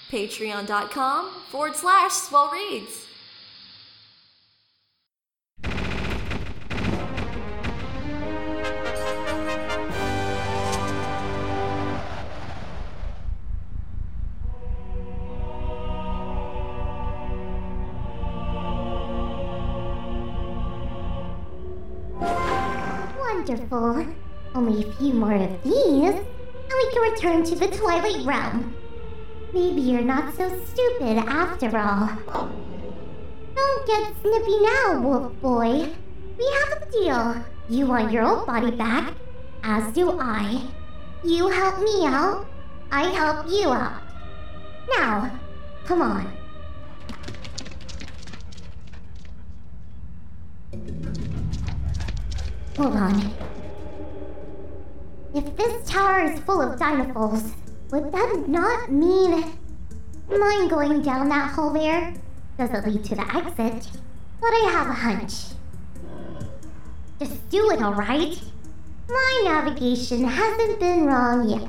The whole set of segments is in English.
Patreon.com/swellreads. Wonderful. Only a few more of these, and we can return to the Twilight Realm. Maybe you're not so stupid after all. Don't get snippy now, Wolf Boy. We have a deal. You want your old body back, as do I. You help me out, I help you out. Now, come on. Hold on. If this tower is full of Dinofolds, would that not mean... Mind going down that hole there? Doesn't lead to the exit, but I have a hunch. Just do it, alright? My navigation hasn't been wrong yet.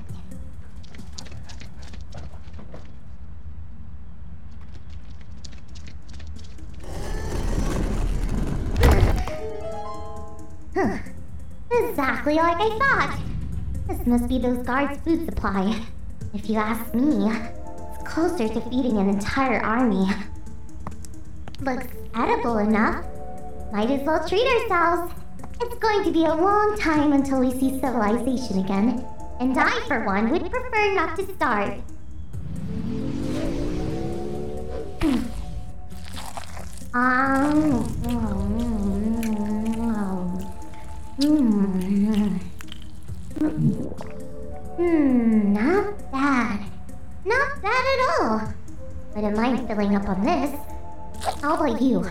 Exactly like I thought. This must be those guards' food supply. If you ask me, it's closer to feeding an entire army. Looks edible enough. Might as well treat ourselves. It's going to be a long time until we see civilization again. And I, for one, would prefer not to starve. Not bad. Not bad at all. Wouldn't mind filling up on this. How about you?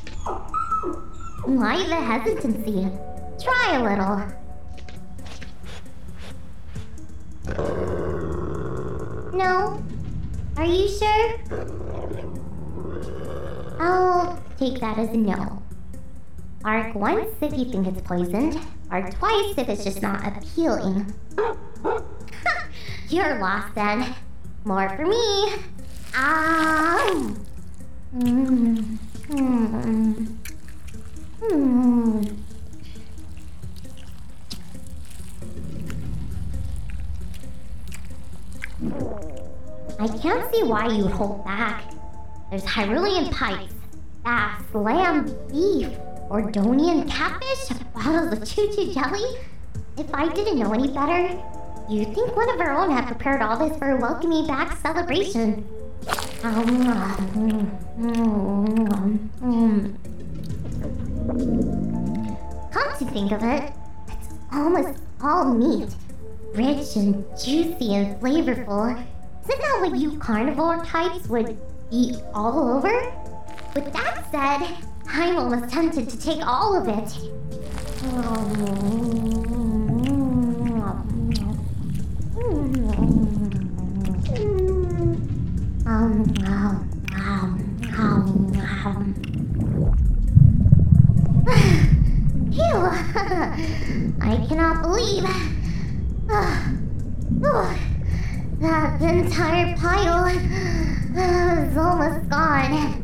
Why the hesitancy? Try a little. No? Are you sure? I'll take that as a no. Bark once if you think it's poisoned. Bark twice if it's just not appealing. You're lost then. More for me. I can't see why you'd hold back. There's Hyrulean pipes, bass, lamb, beef, Ordonian catfish, bottles of choo-choo jelly. If I didn't know any better, you'd think one of our own had prepared all this for a welcome me back celebration. Come to think of it, it's almost all meat. Rich and juicy and flavorful. Isn't that what you carnivore types would eat all over? With that said, I'm almost tempted to take all of it. Phew! I cannot believe... that entire pile is almost gone.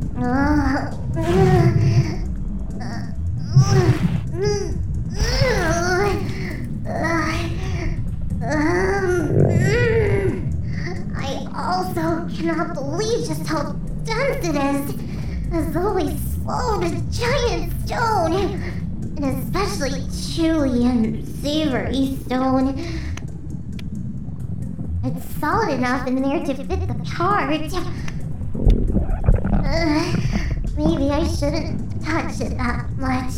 I also cannot believe just how dense it is. As though we swallowed a giant stone. An especially chewy and savory stone. It's solid enough in there to fit the cart. Maybe I shouldn't touch it that much.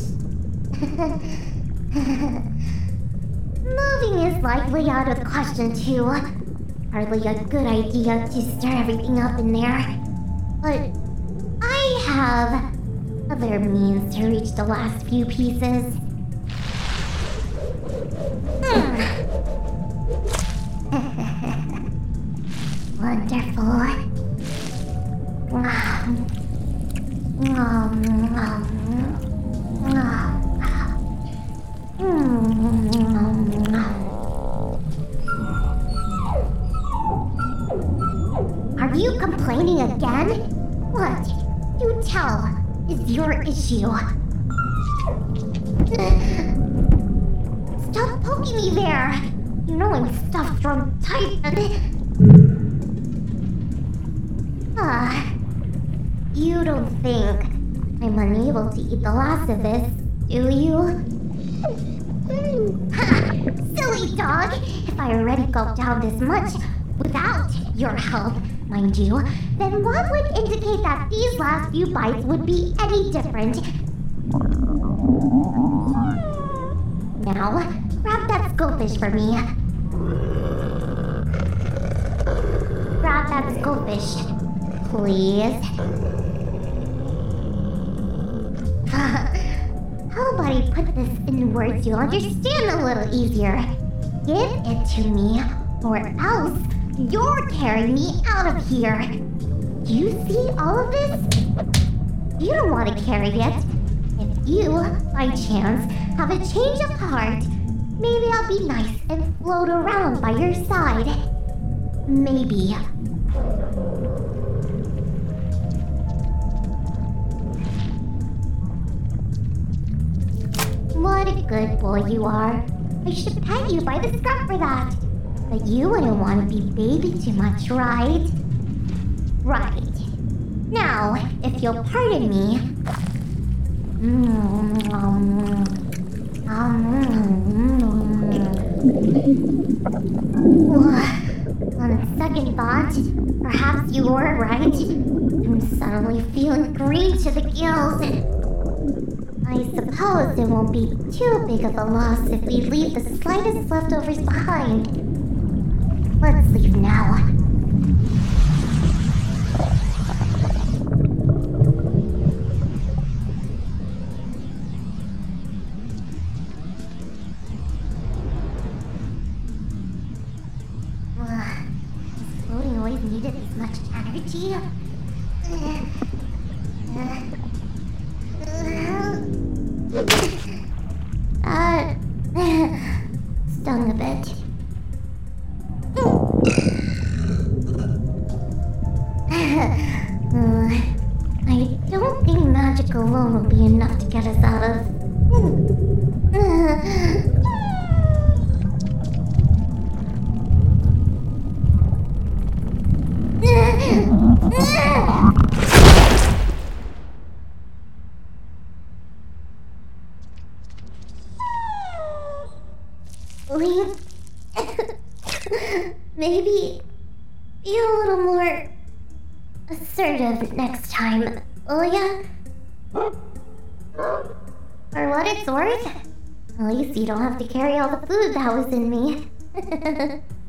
Moving is likely out of the question too. Hardly a good idea to stir everything up in there. But I have other means to reach the last few pieces. Wonderful. Our Are you complaining again? What? You tell. Is your issue. Stop poking me there. You know I'm stuffed from Titan. You don't think I'm unable to eat the last of this, do you? Ha! Silly dog! If I already gulped down this much without your help, mind you, then what would indicate that these last few bites would be any different? Now, grab that skullfish for me. Grab that skullfish, please. How about I put this in words you'll understand a little easier? Give it to me, or else you're carrying me out of here. Do you see all of this? You don't want to carry it. If you, by chance, have a change of heart, maybe I'll be nice and float around by your side. Maybe. What a good boy you are. I should pet you by the scruff for that. But you wouldn't want to be babied too much, right? Right. Now, if you'll pardon me... On second thought, perhaps you were right. I'm suddenly feeling green to the gills. I suppose it won't be too big of a loss if we leave the slightest leftovers behind. Let's leave now. This floating always needed this much energy. Stung a bit. I don't think magic alone will be enough to get us out of... Maybe be a little more assertive next time, will ya? For what it's worth, at least you don't have to carry all the food that was in me.